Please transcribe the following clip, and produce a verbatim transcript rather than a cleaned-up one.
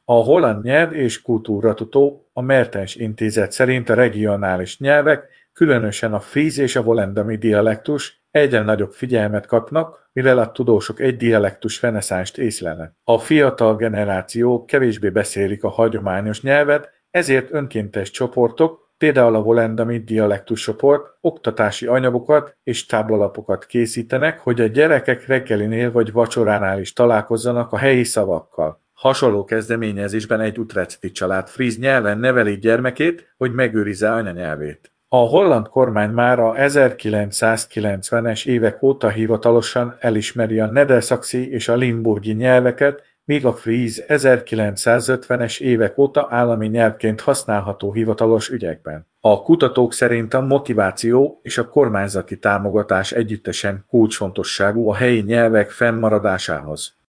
A Holland Nyelv és Kultúratuto a Mertens Intézet szerint a regionális nyelvek, különösen a fríz és a volendami dialektus egyre nagyobb figyelmet kapnak, mivel a tudósok egy dialektus reneszánst észlelnek. A fiatal generációk kevésbé beszélik a hagyományos nyelvet, ezért önkéntes csoportok, például a volendami dialektus csoport oktatási anyagokat és táblalapokat készítenek, hogy a gyerekek reggelinél vagy vacsoránál is találkozzanak a helyi szavakkal. Hasonló kezdeményezésben egy utrechtsi család fríz nyelven neveli gyermekét, hogy megőrizze anyanyelvét. A holland kormány már a ezerkilencszázkilencvenes évek óta hivatalosan elismeri a nedersaksi és a limburgi nyelveket, míg a fríz ezerkilencszázötvenes évek óta állami nyelvként használható hivatalos ügyekben. A kutatók szerint a motiváció és a kormányzati támogatás együttesen kulcsfontosságú a helyi nyelvek fennmaradásához.